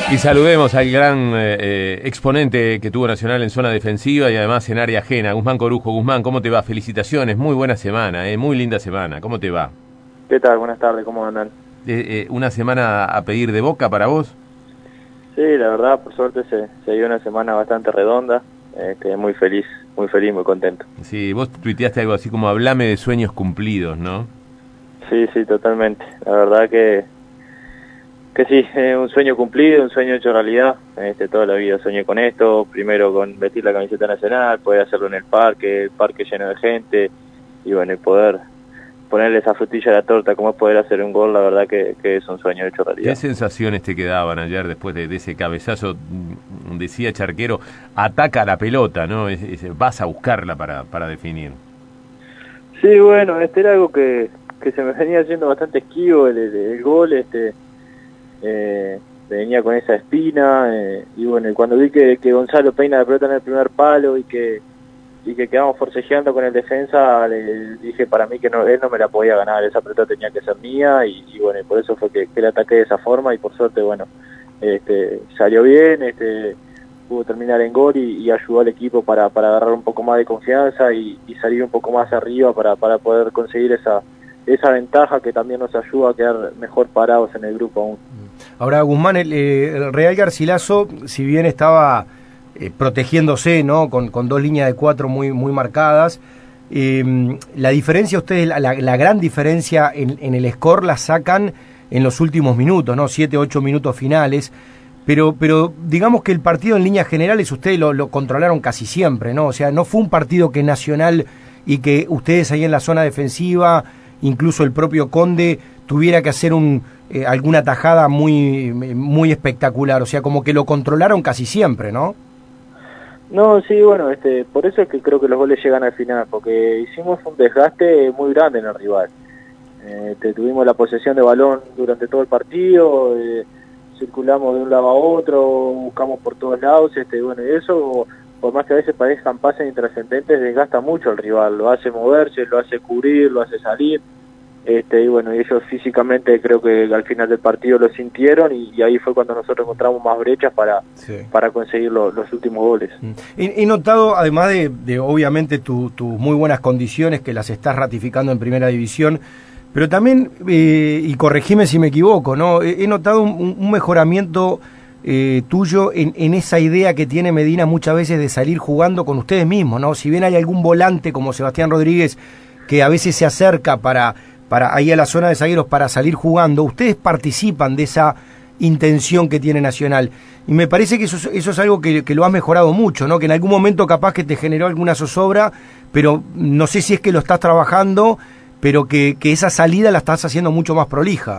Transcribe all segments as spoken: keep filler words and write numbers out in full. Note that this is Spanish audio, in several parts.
Y saludemos al gran eh, exponente que tuvo Nacional en zona defensiva y además en área ajena, Guzmán Corujo. Guzmán, ¿cómo te va? Felicitaciones, muy buena semana, eh, muy linda semana. ¿Cómo te va? ¿Qué tal? Buenas tardes, ¿cómo andan? Eh, eh, ¿Una semana a pedir de boca para vos? Sí, la verdad, por suerte se, se dio una semana bastante redonda, este, muy feliz, muy feliz, muy contento. Sí, vos tuiteaste algo así como hablame de sueños cumplidos, ¿no? Sí, sí, totalmente. La verdad que que sí, es un sueño cumplido, un sueño hecho realidad. Este, toda la vida soñé con esto, primero con vestir la camiseta nacional, poder hacerlo en el parque, el parque lleno de gente, y bueno, y poder ponerle esa frutilla a la torta, como es poder hacer un gol, la verdad que, que es un sueño hecho realidad. ¿Qué sensaciones te quedaban ayer después de, de ese cabezazo? Decía Charquero, ataca la pelota, ¿no? Es, es, vas a buscarla para, para definir. Sí, bueno, este era algo que, que se me venía haciendo bastante esquivo, el, el, el gol, este... Eh, venía con esa espina, eh, y bueno, y cuando vi que, que Gonzalo peina la pelota en el primer palo y que y que quedamos forcejeando con el defensa, le dije para mí que no, él no me la podía ganar, esa pelota tenía que ser mía, y, y bueno, y por eso fue que, que le ataqué de esa forma, y por suerte, bueno, este, salió bien, este, pudo terminar en gol y, y ayudó al equipo para, para agarrar un poco más de confianza y, y salir un poco más arriba para, para poder conseguir esa esa ventaja que también nos ayuda a quedar mejor parados en el grupo aún. Ahora, Guzmán, el, el Real Garcilaso, si bien estaba eh, protegiéndose, ¿no? Con, con dos líneas de cuatro muy, muy marcadas, eh, la diferencia, ustedes, la, la gran diferencia en, en el score la sacan en los últimos minutos, ¿no? Siete, ocho minutos finales, pero, pero digamos que el partido en líneas generales ustedes lo, lo controlaron casi siempre, ¿no? O sea, no fue un partido que Nacional y que ustedes ahí en la zona defensiva, incluso el propio Conde, tuviera que hacer un eh, alguna tajada muy muy espectacular, o sea, como que lo controlaron casi siempre, ¿no? No, sí, bueno, este, por eso es que creo que los goles llegan al final, porque hicimos un desgaste muy grande en el rival. Eh, este, tuvimos la posesión de balón durante todo el partido, eh, circulamos de un lado a otro, buscamos por todos lados, este, bueno, y eso, por más que a veces parezcan pases intrascendentes, desgasta mucho al rival, lo hace moverse, lo hace cubrir, lo hace salir. Este, y bueno, y ellos físicamente creo que al final del partido lo sintieron, y, y ahí fue cuando nosotros encontramos más brechas para, sí. para conseguir lo, los últimos goles. He, he notado, además de, de obviamente tus tu muy buenas condiciones que las estás ratificando en Primera División, pero también, eh, y corregime si me equivoco, ¿no? He, he notado un, un mejoramiento eh, tuyo en, en esa idea que tiene Medina muchas veces de salir jugando con ustedes mismos, ¿no? Si bien hay algún volante como Sebastián Rodríguez que a veces se acerca para... para ahí a la zona de zagueros para salir jugando, ustedes participan de esa intención que tiene Nacional, y me parece que eso, eso es algo que, que lo has mejorado mucho, ¿no? Que en algún momento capaz que te generó alguna zozobra, pero no sé si es que lo estás trabajando, pero que, que esa salida la estás haciendo mucho más prolija.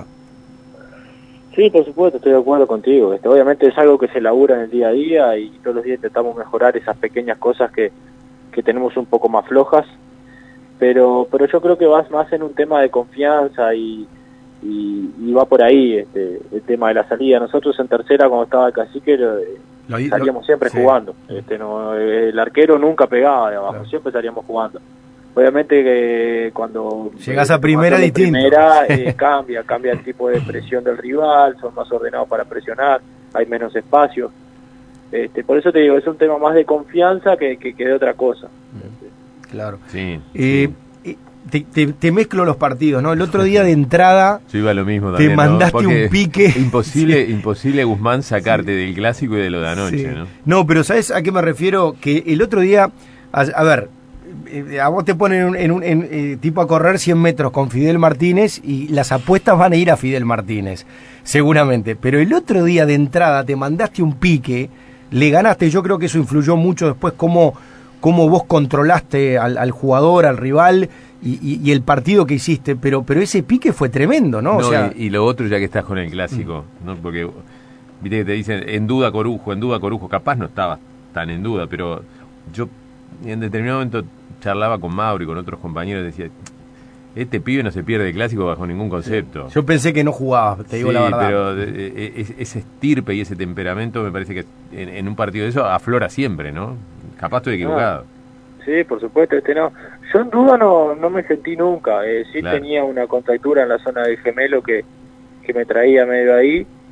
Sí, por supuesto, estoy de acuerdo contigo. Este, obviamente es algo que se labura en el día a día, y todos los días intentamos mejorar esas pequeñas cosas que, que tenemos un poco más flojas. Pero pero yo creo que vas más en un tema de confianza y, y, y va por ahí este el tema de la salida. Nosotros en tercera, cuando estaba el Cacique, lo, lo, salíamos siempre sí. jugando. Este no el arquero nunca pegaba de abajo, claro. Siempre salíamos jugando. Obviamente que cuando llegas a primera distinto. Primera eh, cambia, cambia el tipo de presión del rival, son más ordenados para presionar, hay menos espacio. Este, por eso te digo, es un tema más de confianza que, que, que de otra cosa. Este, Claro. Sí, eh, sí. Te, te, te mezclo los partidos, ¿no? El otro día de entrada yo iba a lo mismo te también, mandaste ¿no? un pique. Imposible, sí. imposible, Guzmán, sacarte sí. del clásico y de lo de anoche, sí. ¿no? No, pero ¿sabes a qué me refiero? Que el otro día, a, a ver, a vos te ponen en un, en un en, eh, tipo a correr cien metros con Fidel Martínez y las apuestas van a ir a Fidel Martínez, seguramente. Pero el otro día de entrada te mandaste un pique, le ganaste, yo creo que eso influyó mucho después cómo... cómo vos controlaste al, al jugador, al rival y, y, y el partido que hiciste, pero pero ese pique fue tremendo, ¿no? no o sea, y, y lo otro, ya que estás con el clásico, mm. ¿no? Porque viste que te dicen en duda Corujo, en duda Corujo, capaz no estaba tan en duda, pero yo en determinado momento charlaba con Mauro y con otros compañeros y decía, este pibe no se pierde el clásico bajo ningún concepto. Yo pensé que no jugaba, te digo sí, la verdad. Pero eh, ese estirpe y ese temperamento me parece que en, en un partido de eso aflora siempre, ¿no? Capaz estoy equivocado. Ah, sí, por supuesto, este no. Yo en duda no, no me sentí nunca. Eh, sí claro. Tenía una contractura en la zona del gemelo que, que me traía medio ahí.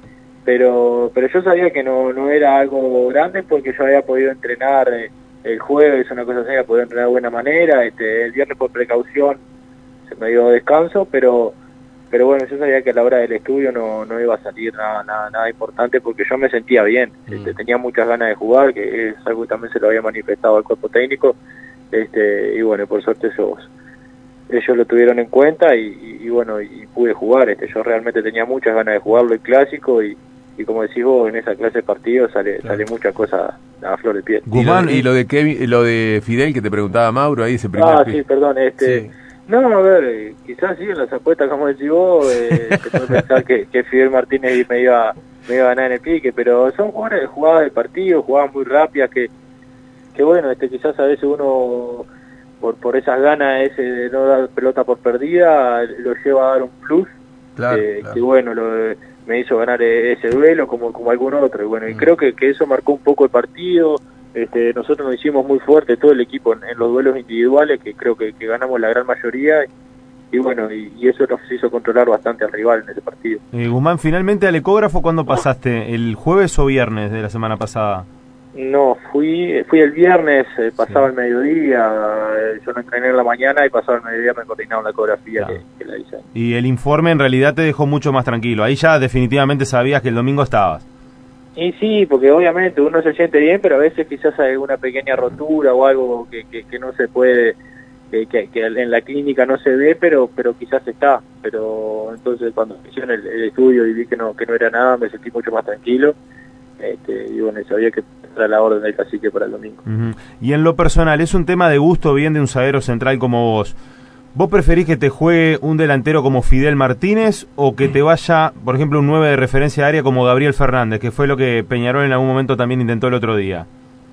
pero pero yo sabía que no no era algo grande porque yo había podido entrenar eh, el jueves, una cosa así, había podido entrenar de buena manera, este el viernes por precaución se me dio descanso, pero pero bueno, yo sabía que a la hora del estudio no, no iba a salir nada, nada, nada importante porque yo me sentía bien, mm. este, tenía muchas ganas de jugar, que es algo que también se lo había manifestado al cuerpo técnico, este y bueno, por suerte esos, ellos lo tuvieron en cuenta y, y, y bueno, y pude jugar, este yo realmente tenía muchas ganas de jugarlo el clásico y, y como decís vos, en esa clase de partidos sale, claro. sale muchas cosas a flor de piel. Guzmán, y lo de Kevin, lo de Fidel que te preguntaba Mauro ahí ese primer Ah, sí, perdón, este... Sí. No, a ver, eh, quizás sí, en las apuestas, como decís vos, eh, se puede pensar que, que Fidel Martínez me iba, me iba a ganar en el pique, pero son jugadores de jugadas de partido, jugadas muy rápidas, que que bueno, este quizás a veces uno, por por esas ganas ese de no dar pelota por perdida, lo lleva a dar un plus, claro, eh, claro. que bueno, lo, me hizo ganar ese duelo como, como algún otro, y bueno, y mm. creo que, que eso marcó un poco el partido. Este, nosotros nos hicimos muy fuerte todo el equipo en, en los duelos individuales, que creo que, que ganamos la gran mayoría, y, y bueno, y, y eso nos hizo controlar bastante al rival en ese partido. Eh, Guzmán, finalmente al ecógrafo, ¿cuándo pasaste? ¿El jueves o viernes de la semana pasada? No, fui fui el viernes, eh, pasaba sí. el mediodía, eh, yo no entrené en la mañana y pasaba el mediodía me coordinaron la ecografía claro. que, que la hice. Y el informe en realidad te dejó mucho más tranquilo, ahí ya definitivamente sabías que el domingo estabas. Y sí, porque obviamente uno se siente bien, pero a veces quizás hay alguna pequeña rotura o algo que, que, que no se puede, que, que, que en la clínica no se ve, pero pero quizás está. Pero entonces cuando hicieron el, el estudio y vi que no que no era nada, me sentí mucho más tranquilo. Este, y bueno, sabía que era la orden del cacique para el domingo. Uh-huh. Y en lo personal, ¿es un tema de gusto bien de un zaguero central como vos? ¿Vos preferís que te juegue un delantero como Fidel Martínez o que te vaya, por ejemplo, un nueve de referencia de área como Gabriel Fernández, que fue lo que Peñarol en algún momento también intentó el otro día?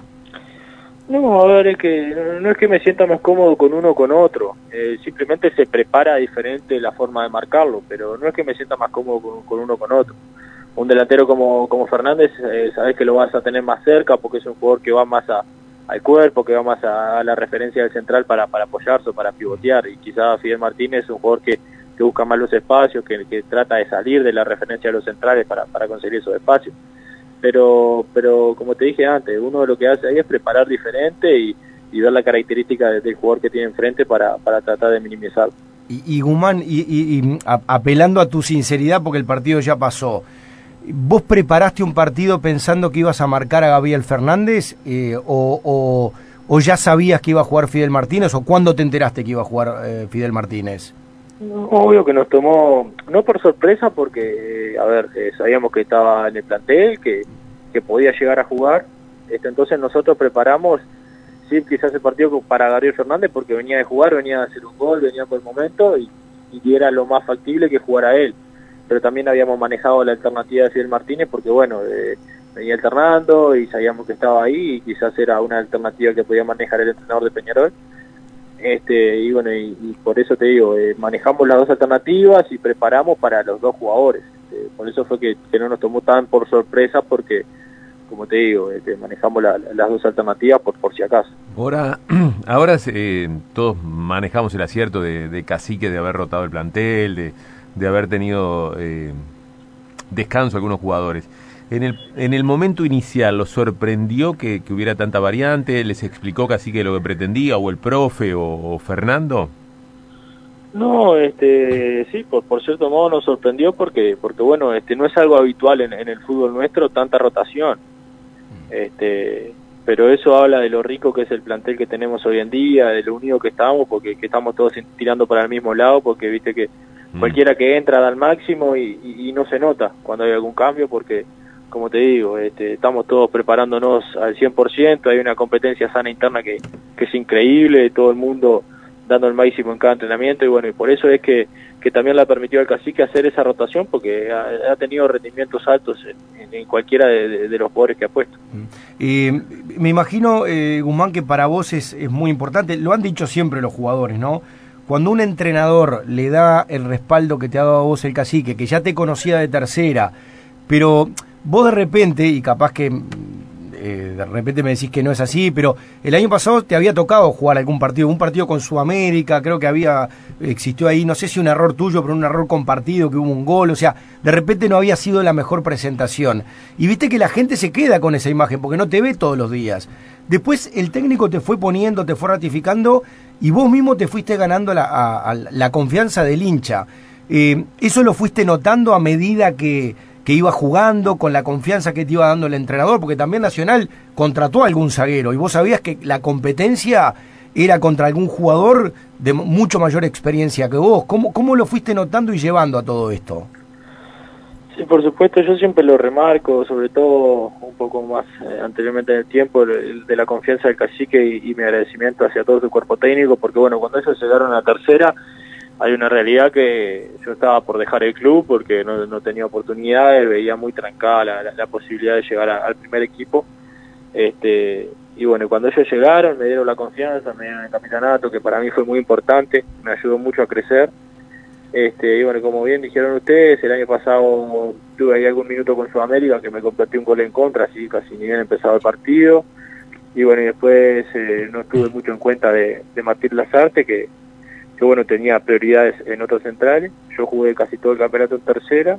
No, a ver, es que no es que me sienta más cómodo con uno o con otro, eh, simplemente se prepara diferente la forma de marcarlo, pero no es que me sienta más cómodo con, con uno o con otro. Un delantero como, como Fernández, eh, sabés que lo vas a tener más cerca porque es un jugador que va más a al cuerpo, que va más a, a la referencia del central para, para apoyarse o para pivotear, y quizás Fidel Martínez es un jugador que, que busca más los espacios, que, que trata de salir de la referencia de los centrales para, para conseguir esos espacios. Pero pero como te dije antes, uno lo que hace ahí es preparar diferente y, y ver la característica de, del jugador que tiene enfrente para, para tratar de minimizarlo. Y, y Guzmán, y, y, y a, apelando a tu sinceridad porque el partido ya pasó, ¿vos preparaste un partido pensando que ibas a marcar a Gabriel Fernández eh, o, o, o ya sabías que iba a jugar Fidel Martínez o cuándo te enteraste que iba a jugar eh, Fidel Martínez? Obvio que nos tomó, no por sorpresa porque, a ver, eh, sabíamos que estaba en el plantel, que, que podía llegar a jugar, este, entonces nosotros preparamos, sí, quizás el partido para Gabriel Fernández porque venía de jugar, venía de hacer un gol, venía por el momento y, y era lo más factible que jugara él. Pero también habíamos manejado la alternativa de Fidel Martínez porque, bueno, eh, venía alternando y sabíamos que estaba ahí y quizás era una alternativa que podía manejar el entrenador de Peñarol. Este, y bueno, y, y por eso te digo, eh, manejamos las dos alternativas y preparamos para los dos jugadores. Este, por eso fue que, que no nos tomó tan por sorpresa porque, como te digo, este, manejamos la, las dos alternativas por, por si acaso. Ahora, ahora eh, todos manejamos el acierto de, de Cacique de haber rotado el plantel, de... de haber tenido eh, descanso algunos jugadores. En el en el momento inicial, ¿los sorprendió que, que hubiera tanta variante? ¿Les explicó casi que lo que pretendía, o el profe, o, o Fernando? No, este sí, por, por cierto modo nos sorprendió porque, porque bueno, este no es algo habitual en, en el fútbol nuestro, tanta rotación. Este pero eso habla de lo rico que es el plantel que tenemos hoy en día, de lo unido que estamos, porque que estamos todos tirando para el mismo lado, porque viste que cualquiera que entra da al máximo y, y, y no se nota cuando hay algún cambio porque, como te digo, este, estamos todos preparándonos al cien por ciento, hay una competencia sana interna que, que es increíble, todo el mundo dando el máximo en cada entrenamiento y bueno, y por eso es que, que también le permitió al Cacique hacer esa rotación porque ha, ha tenido rendimientos altos en, en cualquiera de, de, de los jugadores que ha puesto. Eh, me imagino, eh, Guzmán, que para vos es, es muy importante, lo han dicho siempre los jugadores, ¿no? Cuando un entrenador le da el respaldo que te ha dado a vos el Cacique, que ya te conocía de tercera, pero vos de repente, y capaz que eh, de repente me decís que no es así, pero el año pasado te había tocado jugar algún partido, un partido con Sudamérica, creo que había, existió ahí, no sé si un error tuyo, pero un error compartido, que hubo un gol, o sea, de repente no había sido la mejor presentación. Y viste que la gente se queda con esa imagen, porque no te ve todos los días. Después el técnico te fue poniendo, te fue ratificando, y vos mismo te fuiste ganando la, a, a la confianza del hincha. Eh, ¿Eso lo fuiste notando a medida que, que iba jugando, con la confianza que te iba dando el entrenador? Porque también Nacional contrató a algún zaguero y vos sabías que la competencia era contra algún jugador de mucho mayor experiencia que vos. ¿Cómo, cómo lo fuiste notando y llevando a todo esto? Sí, por supuesto, yo siempre lo remarco, sobre todo un poco más eh, anteriormente en el tiempo, el, de la confianza del cacique y, y mi agradecimiento hacia todo su cuerpo técnico, porque bueno, cuando ellos llegaron a la tercera, hay una realidad que yo estaba por dejar el club porque no, no tenía oportunidades, veía muy trancada la, la, la posibilidad de llegar a, al primer equipo. Este, y bueno, cuando ellos llegaron, me dieron la confianza, me dieron el capitanato, que para mí fue muy importante, me ayudó mucho a crecer. Este, y bueno, como bien dijeron ustedes, el año pasado tuve ahí algún minuto con Sudamérica que me convertí un gol en contra, así casi ni bien empezado el partido. Y bueno, y después eh, no tuve mucho en cuenta de, de Martín Lazarte, que que bueno, tenía prioridades en otros centrales. Yo jugué casi todo el campeonato en tercera,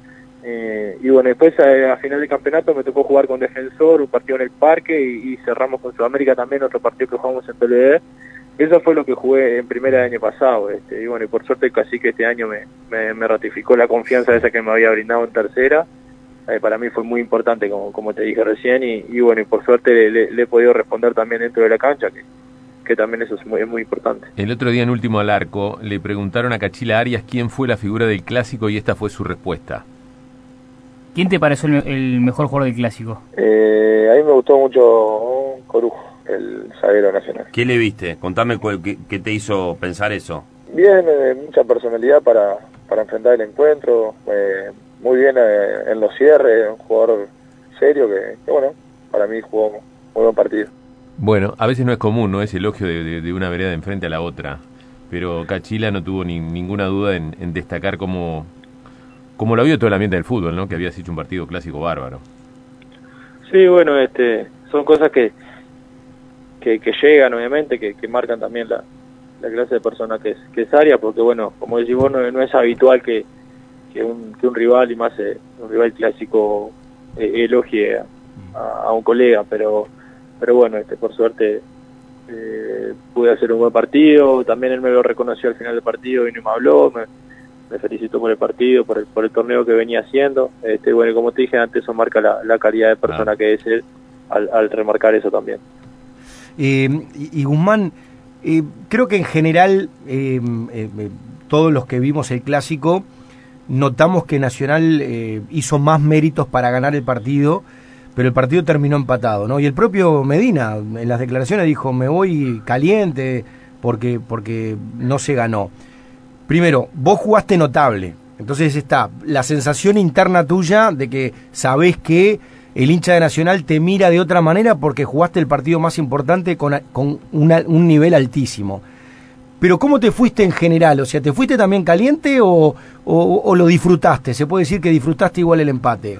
eh, y bueno, después a, a final del campeonato me tocó jugar con Defensor, un partido en el Parque, y, y cerramos con Sudamérica también, otro partido que jugamos en P L D. Eso fue lo que jugué en primera del año pasado, este, y bueno, y por suerte el cacique este año me, me, me ratificó la confianza esa que me había brindado en tercera. Eh, para mí fue muy importante, como, como te dije recién, y, y bueno, y por suerte le, le, le he podido responder también dentro de la cancha, que que también eso es muy, es muy importante. El otro día en Último al Arco le preguntaron a Cachila Arias quién fue la figura del Clásico y esta fue su respuesta. ¿Quién te pareció el, el mejor jugador del Clásico? Eh, a mí me gustó mucho Corujo, el zaguero nacional. ¿Qué le viste? Contame cuál, qué, qué te hizo pensar eso. Bien, eh, mucha personalidad para, para enfrentar el encuentro, eh, muy bien eh, en los cierres, un jugador serio que, que bueno, para mí jugó muy buen partido. Bueno, a veces no es común, ¿no? Ese elogio de, de, de una vereda de enfrente a la otra. Pero Cachila no tuvo ni, ninguna duda en, en destacar cómo, cómo lo vio todo el ambiente del fútbol, ¿no? Que habías hecho un partido clásico bárbaro. Sí, bueno, este, son cosas que que, que llegan, obviamente, que, que marcan también la, la clase de persona que es, que es Arias, porque bueno, como decís vos, no, no es habitual que, que, un, que un rival, y más eh, un rival clásico, eh, elogie a, a, a un colega, pero pero bueno, este por suerte eh, pude hacer un buen partido. También él me lo reconoció al final del partido y no me habló, me, me felicitó por el partido, por el, por el torneo que venía haciendo. Este bueno, como te dije antes, eso marca la, la calidad de persona ah. que es él al, al remarcar eso también. Eh, y, y Guzmán, eh, creo que en general eh, eh, todos los que vimos el Clásico notamos que Nacional eh, hizo más méritos para ganar el partido, pero el partido terminó empatado, ¿no? Y el propio Medina en las declaraciones dijo, me voy caliente porque, porque no se ganó. Primero, vos jugaste notable, entonces está la sensación interna tuya de que sabés que el hincha de Nacional te mira de otra manera porque jugaste el partido más importante con, con una, un nivel altísimo. Pero ¿cómo te fuiste en general? O sea, ¿te fuiste también caliente o, o, o lo disfrutaste? ¿Se puede decir que disfrutaste igual el empate?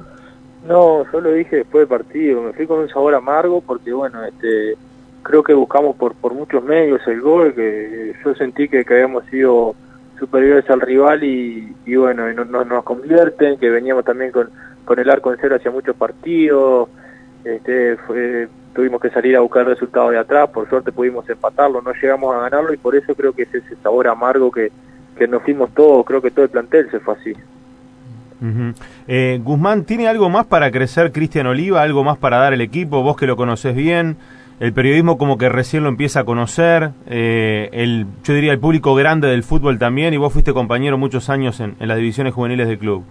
No, yo lo dije después del partido, me fui con un sabor amargo porque bueno, este creo que buscamos por por muchos medios el gol, que yo sentí que, que habíamos sido superiores al rival y, y bueno, y no, no, nos convierten, que veníamos también con, con el arco en cero hacia muchos partidos, este fue, tuvimos que salir a buscar el resultado de atrás, por suerte pudimos empatarlo, no llegamos a ganarlo y por eso creo que es ese sabor amargo que, que nos fuimos todos, creo que todo el plantel se fue así. Uh-huh. eh, Guzmán, ¿tiene algo más para crecer Cristian Oliva? ¿Algo más para dar el equipo? Vos que lo conocés bien, el periodismo como que recién lo empieza a conocer, eh, el, yo diría el público grande del fútbol también, y vos fuiste compañero muchos años en, en las divisiones juveniles del club.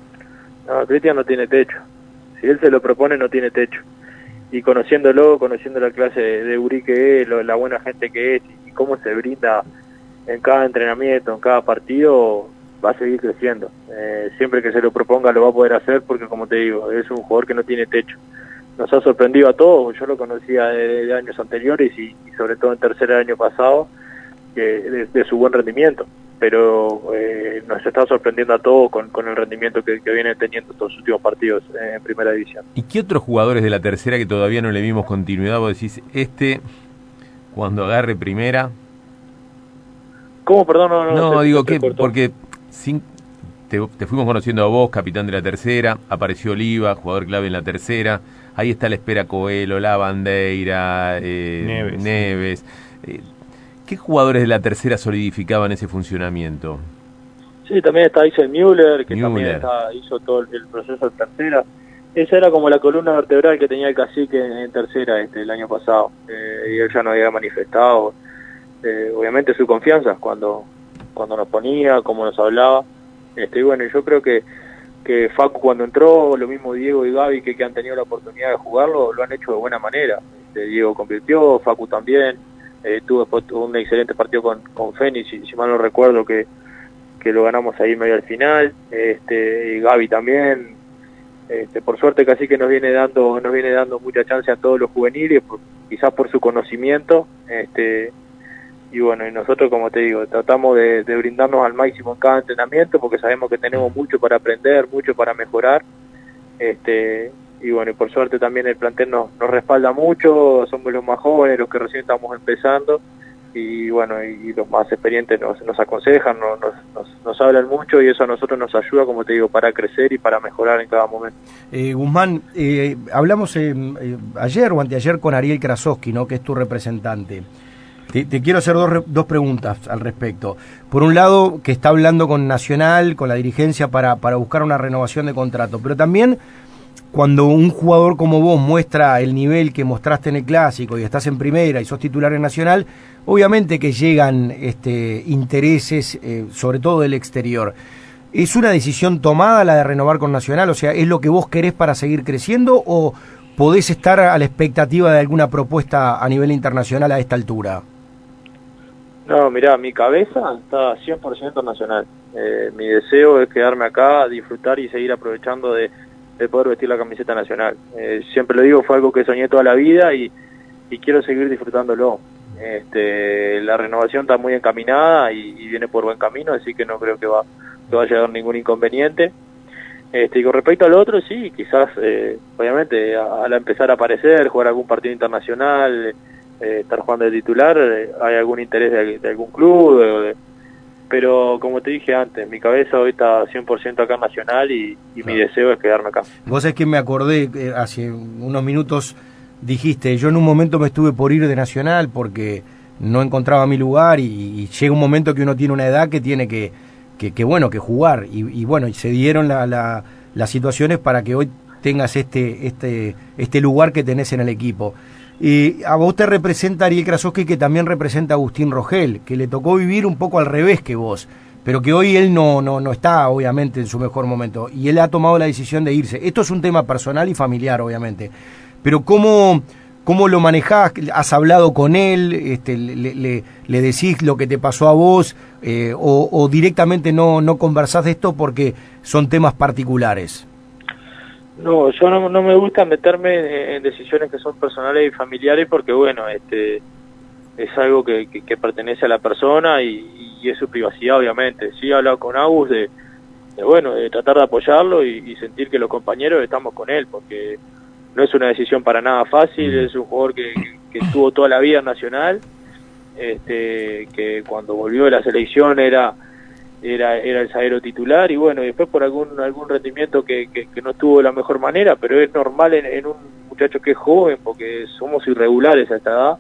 No, Cristian no tiene techo, si él se lo propone no tiene techo, y conociéndolo, conociendo la clase de, de Uri que es, lo, la buena gente que es, y, y cómo se brinda en cada entrenamiento, en cada partido, va a seguir creciendo. Eh, siempre que se lo proponga lo va a poder hacer porque, como te digo, es un jugador que no tiene techo. Nos ha sorprendido a todos, yo lo conocía de, de años anteriores y, y sobre todo en tercer año pasado, que de, de su buen rendimiento. pero eh, nos está sorprendiendo a todos con, con el rendimiento que, que viene teniendo estos últimos partidos en primera división. ¿Y qué otros jugadores de la tercera que todavía no le vimos continuidad? Vos decís, este, cuando agarre primera... ¿Cómo? Perdón, no, no. No, se, digo se que, cortó. porque sin, te, te fuimos conociendo a vos, capitán de la tercera, apareció Oliva, jugador clave en la tercera, ahí está la espera Coelho, La Bandeira, eh, Neves. Neves. Eh, ¿Qué jugadores de la tercera solidificaban ese funcionamiento? Sí, también está Isel Müller, que Müller. también está, hizo todo el, el proceso de tercera. Esa era como la columna vertebral que tenía el cacique en, en tercera este el año pasado. Eh, y él ya no había manifestado, eh, obviamente, su confianza cuando cuando nos ponía, como nos hablaba. Este, y bueno, yo creo que, que Facu cuando entró, lo mismo Diego y Gaby, que, que han tenido la oportunidad de jugarlo, lo han hecho de buena manera. Este, Diego convirtió, Facu también. Eh, tuvo después un excelente partido con, con Fénix, si, si mal no recuerdo, que, que lo ganamos ahí medio al final. Este, y Gaby también. Este, por suerte casi que nos viene dando nos viene dando mucha chance a todos los juveniles, por, quizás por su conocimiento. Este, y bueno, y nosotros, como te digo, tratamos de, de brindarnos al máximo en cada entrenamiento, porque sabemos que tenemos mucho para aprender, mucho para mejorar. Este, y bueno, y por suerte también el plantel nos, nos respalda mucho, somos los más jóvenes, los que recién estamos empezando, y bueno, y, y los más experientes nos, nos aconsejan, nos, nos, nos, nos hablan mucho, y eso a nosotros nos ayuda, como te digo, para crecer y para mejorar en cada momento. Eh, Guzmán, eh, hablamos eh, eh, ayer o anteayer con Ariel Krasowski, ¿no?, que es tu representante. Te, te quiero hacer dos, dos preguntas al respecto. Por un lado, que está hablando con Nacional, con la dirigencia para, para buscar una renovación de contrato, pero también cuando un jugador como vos muestra el nivel que mostraste en el Clásico y estás en primera y sos titular en Nacional, obviamente que llegan este, intereses, eh, sobre todo del exterior. ¿Es una decisión tomada la de renovar con Nacional? O sea, ¿es lo que vos querés para seguir creciendo o podés estar a la expectativa de alguna propuesta a nivel internacional a esta altura? No, mirá, mi cabeza está cien por ciento Nacional. Eh, mi deseo es quedarme acá, disfrutar y seguir aprovechando de, de poder vestir la camiseta nacional. Eh, siempre lo digo, fue algo que soñé toda la vida y, y quiero seguir disfrutándolo. Este, la renovación está muy encaminada y, y viene por buen camino, así que no creo que, va, que vaya a haber ningún inconveniente. Este, y con respecto al otro, sí, quizás, eh, obviamente, al empezar a aparecer, jugar algún partido internacional, eh, estar jugando de titular, eh, hay algún interés de, de algún club, de, de, pero como te dije antes, mi cabeza hoy está cien por ciento acá en Nacional y, y mi deseo es quedarme acá. Vos sabés que me acordé, eh, hace unos minutos dijiste, yo en un momento me estuve por ir de Nacional porque no encontraba mi lugar y, y llega un momento que uno tiene una edad que tiene que, que, que bueno, que jugar y, y bueno, y se dieron la, la, las situaciones para que hoy tengas este, este, este lugar que tenés en el equipo. Y a vos te representa Ariel Krasowski, que también representa a Agustín Rogel, que le tocó vivir un poco al revés que vos, pero que hoy él no, no, no está obviamente en su mejor momento y él ha tomado la decisión de irse. Esto es un tema personal y familiar, obviamente, pero ¿cómo, cómo lo manejás? ¿Has hablado con él? Este, le, le, le decís lo que te pasó a vos? Eh, o, ¿O directamente no, no conversás de esto porque son temas particulares? No, yo no, no me gusta meterme en decisiones que son personales y familiares porque, bueno, este es algo que, que, que pertenece a la persona y, y es su privacidad, obviamente. Sí he hablado con Agus de, de, bueno, de tratar de apoyarlo y, y sentir que los compañeros estamos con él, porque no es una decisión para nada fácil, es un jugador que, que, que estuvo toda la vida en Nacional, este que cuando volvió de la selección era... Era, era el zaguero titular y bueno, y después por algún algún rendimiento que, que, que no estuvo de la mejor manera, pero es normal en, en un muchacho que es joven, porque somos irregulares a esta edad.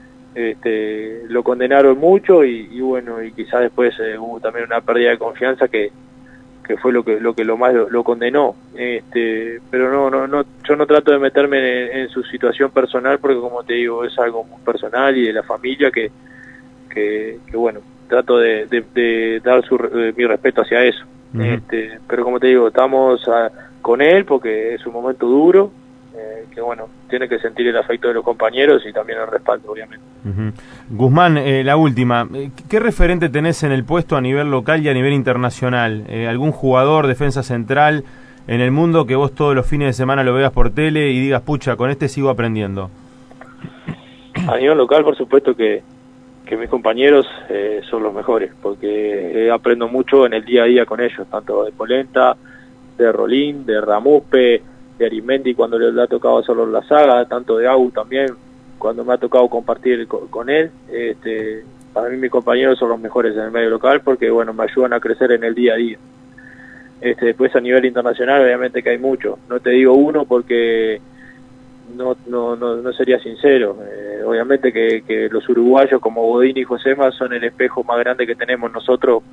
Este, lo condenaron mucho y, y bueno, y quizás después eh, hubo también una pérdida de confianza que, que fue lo que lo que lo más lo, lo condenó. Este, pero no no no yo no trato de meterme en, en su situación personal porque, como te digo, es algo muy personal y de la familia que que, que bueno, trato de, de, de dar su, de, mi respeto hacia eso. Uh-huh. Este, pero como te digo, estamos a, con él porque es un momento duro, eh, que bueno, tiene que sentir el afecto de los compañeros y también el respaldo, obviamente. Uh-huh. Guzmán, eh, la última, ¿qué referente tenés en el puesto a nivel local y a nivel internacional? Eh, ¿Algún jugador, defensa central en el mundo que vos todos los fines de semana lo veas por tele y digas, pucha, con este sigo aprendiendo? A nivel local, por supuesto que que mis compañeros eh, son los mejores, porque eh, aprendo mucho en el día a día con ellos, tanto de Polenta, de Rolín, de Ramuspe, de Arimendi cuando le ha tocado solo la saga, tanto de Agu también, cuando me ha tocado compartir con, con él. Este, para mí mis compañeros son los mejores en el medio local porque bueno, me ayudan a crecer en el día a día. Este, después a nivel internacional obviamente que hay mucho, no te digo uno porque no no no, no sería sincero. Eh, obviamente que, que los uruguayos como Bodini y Josema son el espejo más grande que tenemos nosotros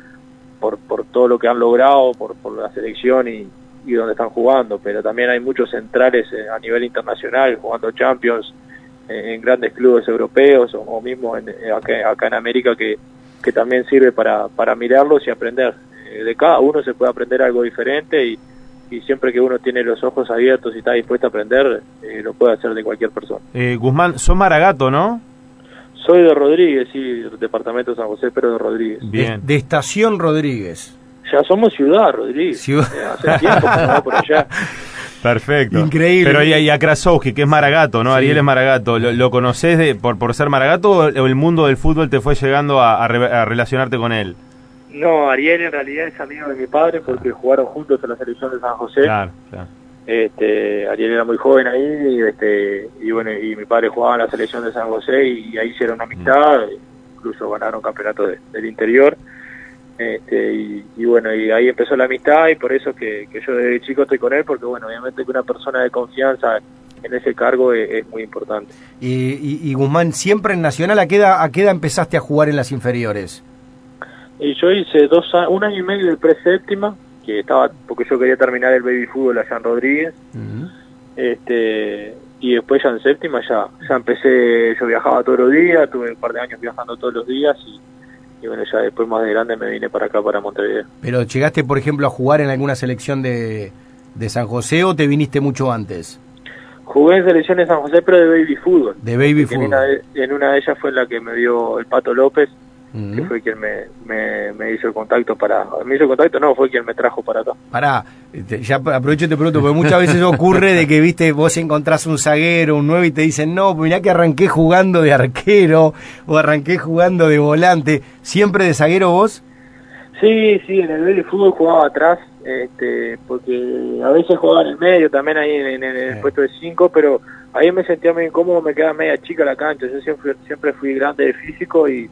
por por todo lo que han logrado, por, por la selección y, y donde están jugando, pero también hay muchos centrales eh, a nivel internacional jugando Champions eh, en grandes clubes europeos o, o mismo en, eh, acá, acá en América que, que también sirve para, para mirarlos y aprender. Eh, de cada uno se puede aprender algo diferente y y siempre que uno tiene los ojos abiertos y está dispuesto a aprender, eh, lo puede hacer de cualquier persona. Eh, Guzmán, sos Maragato, ¿no? Soy de Rodríguez, sí, departamento de San José, pero de Rodríguez. Bien. De, de Estación Rodríguez. Ya somos ciudad, Rodríguez. Ciudad. Eh, hace tiempo que no por allá. Perfecto. Increíble. Pero y, y a Krasowski, que es Maragato, ¿no? Sí. Ariel es Maragato. ¿Lo, lo conocés de, por, por ser Maragato o el mundo del fútbol te fue llegando a, a, re, a relacionarte con él? No, Ariel en realidad es amigo de mi padre porque jugaron juntos en la selección de San José. Claro, claro. Este, Ariel era muy joven ahí y, este, y bueno, y mi padre jugaba en la selección de San José y ahí hicieron amistad, mm. incluso ganaron campeonatos de, del interior. Este, y, y bueno, y ahí empezó la amistad y por eso que, que yo desde chico estoy con él, porque bueno, obviamente que una persona de confianza en ese cargo es, es muy importante. Y, y, y Guzmán, siempre en Nacional, ¿a qué edad, a qué edad empezaste a jugar en las inferiores? Y yo hice dos un año y medio del pre-séptima, que estaba porque yo quería terminar el baby fútbol allá en Rodríguez. Uh-huh. Este, y después ya en séptima ya ya empecé, yo viajaba todos los días, tuve un par de años viajando todos los días y, y bueno, ya después más de grande me vine para acá, para Montevideo. ¿Pero llegaste, por ejemplo, a jugar en alguna selección de, de San José o te viniste mucho antes? Jugué en selecciones de San José, pero de baby fútbol. De baby fútbol. En una de, en una de ellas fue la que me dio el Pato López, uh-huh. que fue quien me, me, me hizo el contacto para... Me hizo el contacto, no, fue quien me trajo para acá. Pará, ya aprovecho y te pregunto, porque muchas veces ocurre de que, viste, vos encontrás un zaguero, un nueve y te dicen, no, mirá que arranqué jugando de arquero, o arranqué jugando de volante. ¿Siempre de zaguero vos? Sí, sí, en el baby fútbol jugaba atrás, este, porque a veces jugaba en el medio, también ahí en, en, en el sí. puesto de cinco, pero ahí me sentía muy incómodo, me quedaba media chica la cancha. Yo siempre, siempre fui grande de físico y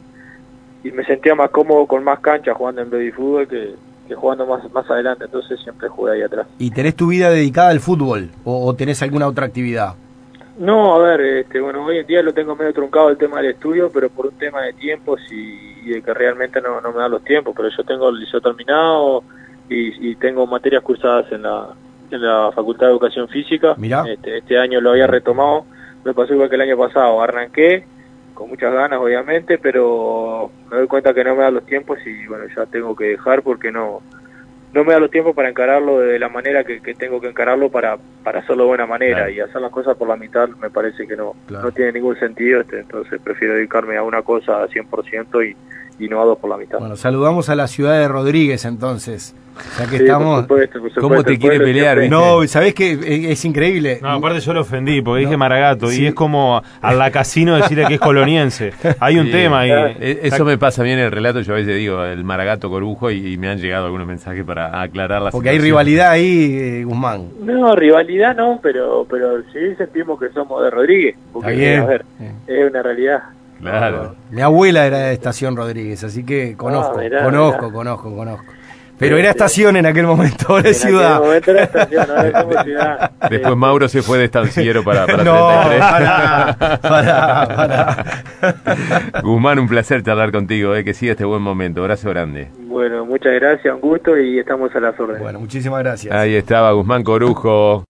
y me sentía más cómodo con más cancha jugando en baby fútbol que, que jugando más más adelante, entonces siempre jugué ahí atrás. ¿Y tenés tu vida dedicada al fútbol o, o tenés alguna otra actividad? No, a ver, este, bueno, hoy en día lo tengo medio truncado el tema del estudio, pero por un tema de tiempos y, y de que realmente no, no me dan los tiempos, pero yo tengo el liceo terminado y, y tengo materias cursadas en la en la Facultad de Educación Física. Mirá. Este, este año lo había retomado, me pasó igual que el año pasado, arranqué con muchas ganas obviamente, pero me doy cuenta que no me da los tiempos y bueno, ya tengo que dejar porque no no me da los tiempos para encararlo de la manera que, que tengo que encararlo para para hacerlo de buena manera, claro. Y hacer las cosas por la mitad me parece que no claro. no tiene ningún sentido, este, entonces prefiero dedicarme a una cosa al cien por ciento y, y no a dos por la mitad. Bueno, saludamos a la ciudad de Rodríguez entonces, ya que sí, estamos... Por supuesto, por supuesto, ¿Cómo te quiere pelear? ¿Viste? No, ¿sabés qué? Es increíble. No, aparte yo lo ofendí porque no. dije Maragato sí. Y es como a la casino decirle que es coloniense. Hay un sí. tema ahí. Eh, Eso me pasa bien en el relato, yo a veces digo el Maragato Corujo y, y me han llegado algunos mensajes para aclarar la porque situación. Hay rivalidad ahí, eh, Guzmán. No, rivalidad no, pero pero sí sentimos que somos de Rodríguez. Porque, bien. A ver, bien. Es una realidad. Claro. Mi abuela era de Estación Rodríguez, así que conozco, ah, mirá, conozco, mirá. conozco, conozco. Pero sí, era estación sí. en aquel momento, ahora es ciudad. En aquel momento era estación, ahora somos ciudad. Después sí. Mauro se fue de estanciero para, para no, treinta y tres. Pará, pará, pará. Guzmán, un placer charlar contigo, eh, que siga este buen momento. Abrazo grande. Bueno, muchas gracias, un gusto y estamos a las órdenes. Bueno, muchísimas gracias. Ahí estaba Guzmán Corujo.